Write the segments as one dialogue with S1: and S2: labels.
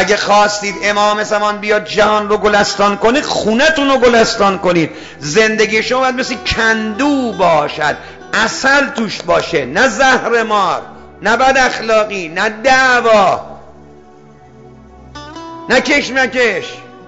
S1: اگه خواستید امام زمان بیاد جهان رو گلستان کنید، خونتون رو گلستان کنید. زندگی شما باید مثل کندو باشد، عسل توش باشه، نه زهر مار، نه بد اخلاقی، نه دعوا، نه کشمکش.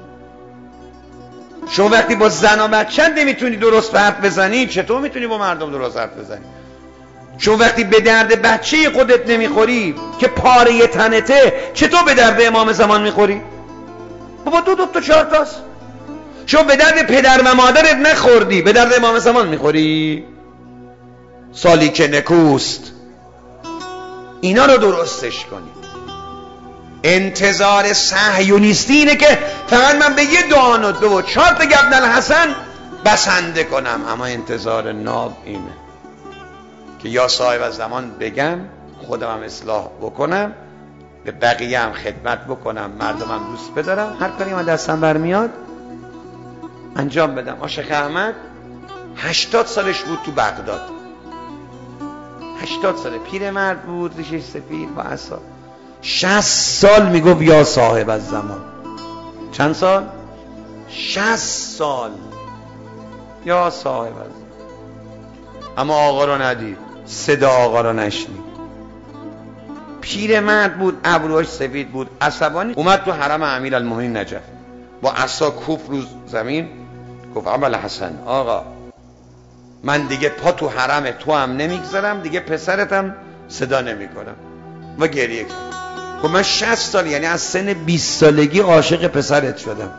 S1: شما وقتی با زن و بچه نمیتونی درست حرف بزنی، چطور میتونی با مردم درست حرف بزنی؟ شما وقتی به درد بچه خودت نمیخوری که پاره تنته، چطور به درد امام زمان میخوری؟ بابا دو تا چهار تاست. شما به درد پدر و مادرت نخوردی، به درد امام زمان میخوری؟ سالی که نکوست. اینا رو درستش کنی. انتظار صهیونیستی اینه که فقط من به یه دانت و 4 تا ابن الحسن بسنده کنم. اما انتظار ناب اینه که یا صاحب از زمان بگم، خودم هم اصلاح بکنم، به بقیه هم خدمت بکنم، مردمم دوست بدارم، هر کاری من دستم برمیاد انجام بدم. شیخ احمد 80 سالش بود تو بغداد، 80 ساله، پیرمرد بود، ریشش سفید با عصا. 60 سال میگفت یا صاحب از زمان. چند سال؟ 60 سال یا صاحب از زمان. اما آقا رو ندید، صدا آقا رو نشنید. پیرمرد بود، ابروهاش سفید بود، عصبانی. اومد تو حرم امیرالمومنین نجف، با عصا کوف رو زمین، گفت ابوالحسن آقا من دیگه پا تو حرم تو هم نمیگذارم، دیگه پسرتم صدا نمی کنم. و گریه کرد. گفت من 60 سال، یعنی از سن 20 سالگی عاشق پسرت شدم.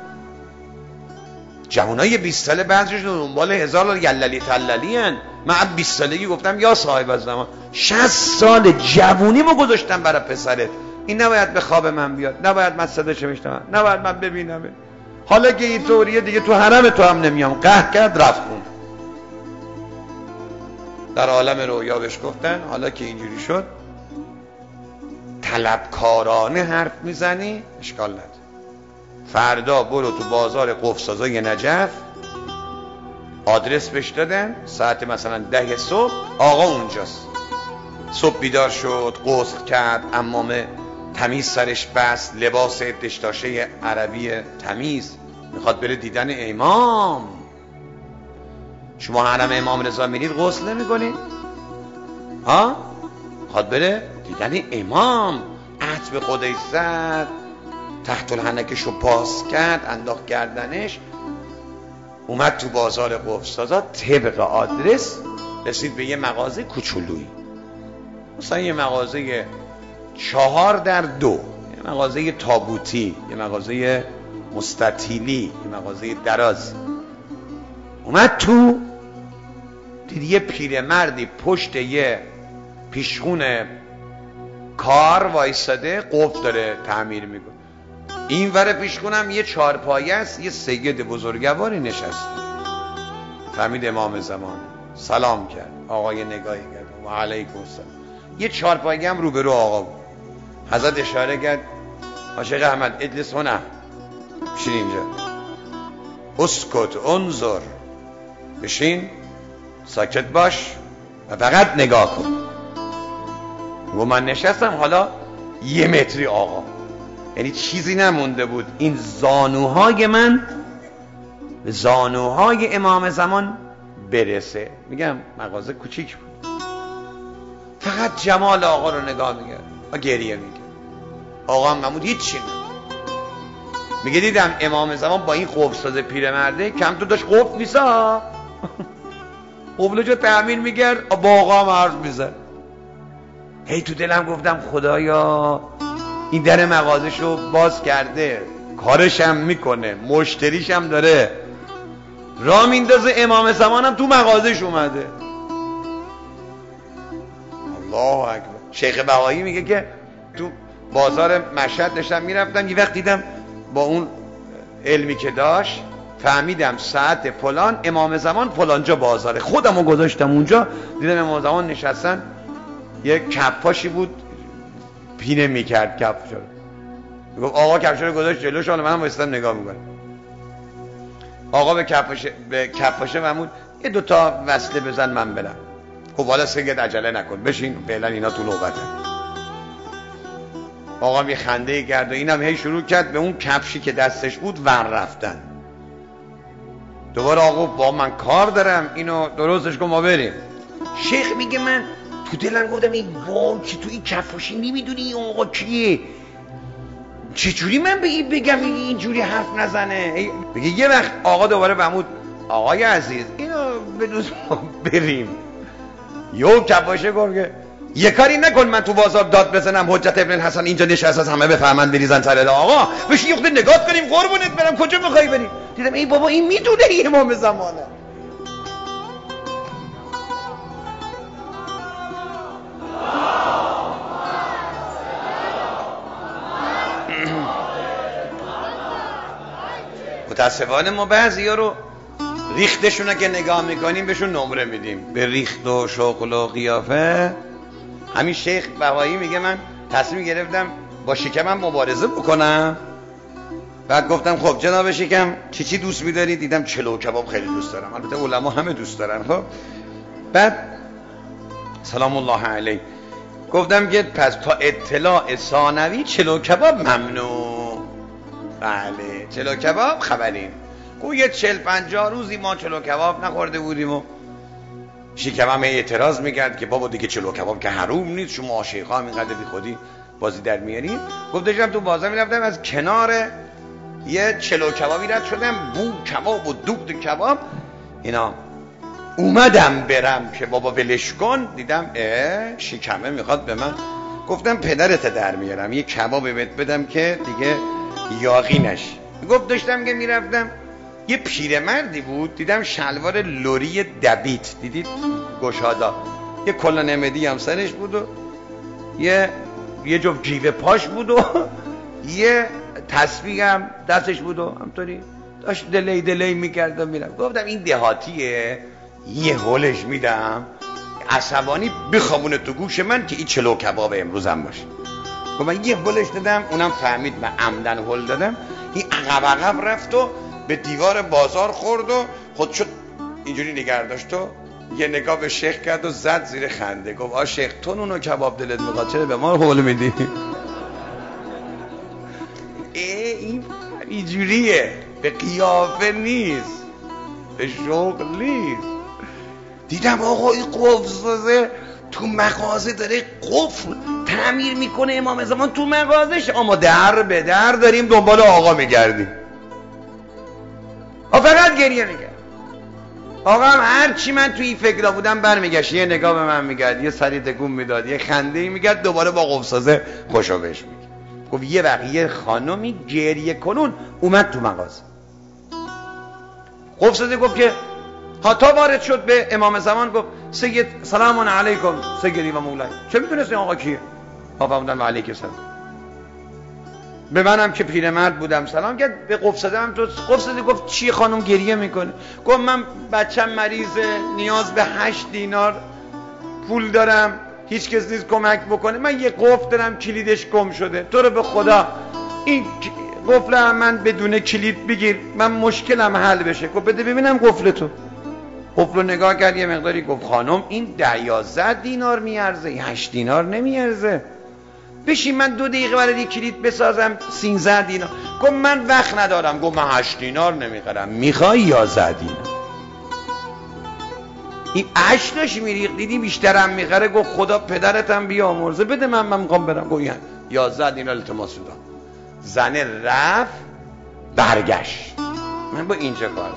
S1: جوانای 20 ساله بعضیشون دنبال 1000 یللی تللی هن. من 20 سالگی گفتم یا صاحب از زمان. 60 سال جوونیمو گذاشتم برای پسرت. این نباید به خواب من بیاد، نباید من صداش بشنوم، نباید من ببینم. حالا که اینطوریه دیگه تو حرم تو هم نمیام. قهر کرد رفت خون. در عالم رویا بهش گفتن حالا که اینجوری شد، طلبکارانه حرف میزنی اشکال نداره، فردا برو تو بازار قفل‌سازای نجف، آدرس بهش دادن، ساعت مثلا 10 صبح آقا اونجاست. صبح بیدار شد، غسل کرد، عمامه تمیز سرش بست، لباس دشداشه عربی تمیز، میخواد بره دیدن امام. شما حرم امام رضا میرید غسل نمی‌کنید؟ ها؟ میخواد بره دیدن امام. عطر خودش زد، تحت الحنکشو باز کرد، انداخت گردنش، اومد تو بازار قفل‌سازا، طبق آدرس رسید به یه مغازه کوچولویی، مثلا یه مغازه 4 در 2، یه مغازه تابوتی، یه مغازه مستطیلی، یه مغازه دراز. اومد تو، دید یه پیرمردی پشت یه پیشخون کار وایساده، قفل داره تعمیر میکنه. این ور پیشخونم یه 4 پایه است، یه سید بزرگواری نشسته. فهمید امام زمان، سلام کرد. آقای نگاهی کرد و علیکم السلام. یه 4 پایه هم روبرو آقا بود. حضرت اشاره کرد شیخ احمد اجلس هنا، بشین اینجا، اسکت انظر، بشین ساکت باش و فقط نگاه کن. و من نشستم، حالا 1 متری آقا، یعنی چیزی نمونده بود این زانوهای من به زانوهای امام زمان برسه. میگم مغازه کوچیک بود، فقط جمال آقا رو نگاه میگرد و گریه میگه. آقا هم نمود هیچ چی نمود. میگه دیدم امام زمان با این قفل‌ساز پیرمرده کم تو داشت قفل نیسا قفلو جو تعمیر میگرد، با آقا هم حرف میزد. هی تو دلم گفتم خدایا این در مغازشو باز کرده، کارش هم میکنه، مشتریش هم داره، راه میندازه امام زمانم تو مغازش اومده. الله اکبر. شیخ بهایی میگه که تو بازار مشهد داشتم میرفتم، یه وقت دیدم با اون علمی که داشت فهمیدم ساعت فلان امام زمان فلانجا بازاره. خودمو گذاشتم اونجا، دیدم امام زمان نشستن، یک کفاشی بود پینه میکرد کفشو رو. گفت آقا کفشو رو گذاشت جلوش، حالا منم وایسادم نگاه میکنم. آقا به کفاشه محمود یه 2 تا وصله بزن من برم. خب حالا سید عجله نکن، بشین فعلا اینا تو نوبته. آقا می خنده کرد و اینم هی شروع کرد به اون کفشی که دستش بود ور رفتن. دوباره آقا با من کار دارم، اینو درستش کن ما بریم. شیخ میگه من تو دلم گفتم این وای که تو این کفاشی نمیدونی این آقا کیه، چجوری من به این بگم اینجوری حرف نزنه. بگه یه وقت آقا دوباره بمود آقای عزیز اینو بدوز بریم. یو کفاشه گرگه یه کاری نکن من تو بازار داد بزنم حجت ابن الحسن اینجا نشست از همه بفهمن بریزن سر آقا بشی یخته نگاه کنیم قربونت برم کجا میخوای بریم. دیدم ای بابا این میدونه این امام زمانه. متاسفانه ما بعضی ها رو ریختشون که نگاه میکنیم بهشون نمره میدیم به ریخت و شغل و قیافه. همین شیخ بهایی میگه من تصمیم گرفتم با شکمم مبارزه بکنم. بعد گفتم خب جناب شکم چی دوست میداری؟ دیدم چلو کباب خیلی دوست دارم، البته علما همه دوست دارن. خب بعد سلام الله علیه گفتم که پس تا اطلاع ثانوی چلو کباب ممنوع. بله چلو کباب خبریم. گویا 40-50 روزی ما چلو کباب نخورده بودیم و شکم هم اعتراض میکرد که بابا دیگه چلو کباب که حروم نیست، شما شیخا اینقدر بی خودی بازی در میارین. گفتم تو بازار میرفتم از کنار یه چلو کبابی رد شدم، بو کباب و دوغ کباب اینا. اومدم برم که بابا ولش کن، دیدم شکمه میخواد به من. گفتم پدرت در میارم یه کباب بهت بدم که دیگه یاغی نشی. گفت داشتم که میرفتم یه پیرمردی بود، دیدم شلوار لوری دبیت، دیدید گشادا، یه کلا نمدی هم سرش بود و یه جفت جیوه پاش بود و یه تسبیح هم دستش بود و همطوری داشت دلی میکرد و میرم. گفتم این دهاتیه یه هولش میدم عصبانی بخوابونه تو گوش من که این چلو کباب امروزم باشه. گفتم من یه هولش دادم، اونم فهمید من عمدن هول دادم. این عقب رفت و به دیوار بازار خورد و خودشو اینجوری نگه داشت و یه نگاه به شیخ کرد و زد زیر خنده. گفت آ شیخ تو اونو کباب دلت میخواد چرا به ما هول میدی؟ این اینجوریه، به قیافه نیست، به شغل نیست. دیدم آقا این قفل تو مغازه داره قفل تعمیر میکنه امام زمان تو مغازش، اما در به در داریم دنبال آقا میگردیم. فقط گریه میکرد. آقا هم هر چی من توی این فکر بودم برمیگشت یه نگاه به من میگرد، یه سری تکون میداد، یه خنده میگرد، دوباره با قفسازه خوشو بهش میگه. گفت یه بقیه خانمی گریه کنون اومد تو مغازه. قفسازه گفت که تا وارد شد به امام زمان گفت سید سلام علیکم سیدی و مولای. چه میدونست این آقا کیه؟ فرمودن و علیک السلام. به منم که پیرمرد بودم سلام کرد. به قفسازه هم تو قفسازه گفت چی خانم گریه میکنه؟ گفت من بچم مریضه نیاز به 8 دینار پول دارم، هیچ کس نیست کمک بکنه، من یه قفل دارم کلیدش گم شده، تو رو به خدا این قفل من بدون کلید بگیر من مشکلم حل بشه. گفت بده ببینم قفل تو. قفل رو نگاه کرد یه مقداری، گفت خانم این 11 دینار میارزه 8 دینار نمیارزه، بشین من 2 دقیقه برای کلید بسازم 13 دینار. گفت من وقت ندارم. گفت من 8 دینار نمیخرم، میخوای 11 دینار؟ این 8 داش میریخ دیدی بیشترم میخره. گفت خدا پدرتم بیامرزه بده من میخوام برم. گفت 11 دینار التماس دادم. زنه رفت برگشت. من با اینجا کار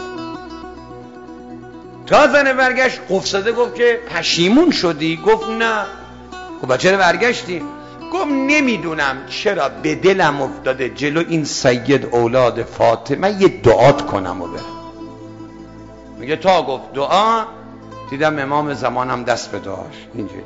S1: تا زنه برگشت قفسازه گفت که پشیمون شدی؟ گفت نه. گفت چرا برگشتی؟ گفت نمیدونم چرا به دلم افتاده جلو این سید اولاد فاطمه یه دعات کنم و برم. میگه تا گفت دعا دیدم امام زمانم دست به دعاش اینجوری.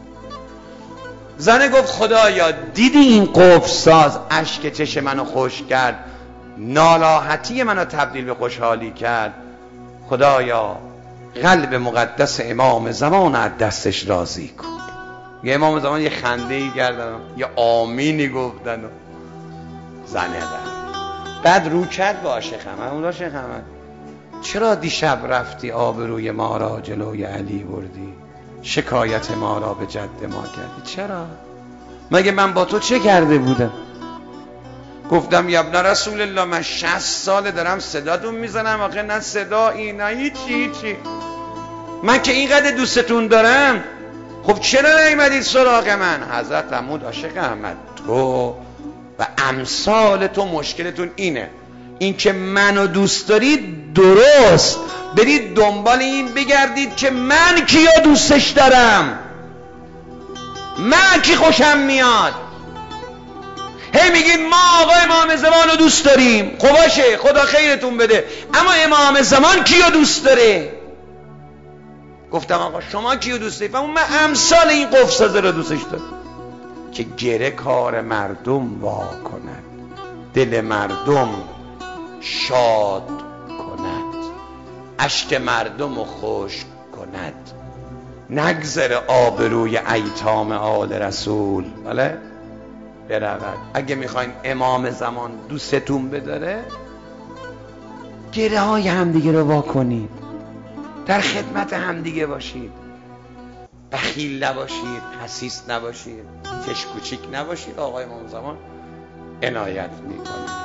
S1: زنه گفت خدایا دیدی این قفساز اشک چش منو خوش کرد، ناراحتی منو تبدیل به خوشحالی کرد، خدایا قلب مقدس امام زمان از دستش راضی کن. یه امام زمان یه خنده ای کردن یه آمینی گفتن و زنه رفت. بعد رو کرد با عاشق احمد. عاشق احمد چرا دیشب رفتی آبروی ما را جلوی علی بردی، شکایت ما را به جد ما کردی؟ چرا؟ مگه من با تو چه کرده بودم؟ گفتم یا ابن رسول الله من 60 ساله دارم صداتون میزنم، آخه نه صدایی نه هیچی. من که اینقدر دوستتون دارم، خب چرا نیومدید سراغ من؟ حضرت عمود عاشق احمد، تو و امثال تو مشکلتون اینه، این که منو دوست دارید درست، برید دنبال این بگردید که من کیا دوستش دارم، من کی خوشم میاد. هی میگید ما آقا امام زمان رو دوست داریم، خب باشه خدا خیرتون بده، اما امام زمان کیو دوست داره؟ گفتم آقا شما کیو دوست دارید؟ من امثال این قفسازه رو دوستش دارم که گره کار مردم وا کند، دل مردم شاد کند، اشک مردم رو خشک کند، نگذره آبروی ایتام آل رسول بله برود. اگه میخواین امام زمان دوستتون بداره، گره های همدیگه رو وا کنید، در خدمت همدیگه باشید، بخیل نباشید، حسیس نباشید، کشکوچیک نباشید، آقای امام زمان عنایت میکنید.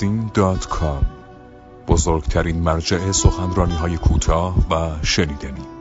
S2: واعظین.com، بزرگترین مرجع سخنرانی‌های کوتاه و شنیدنی.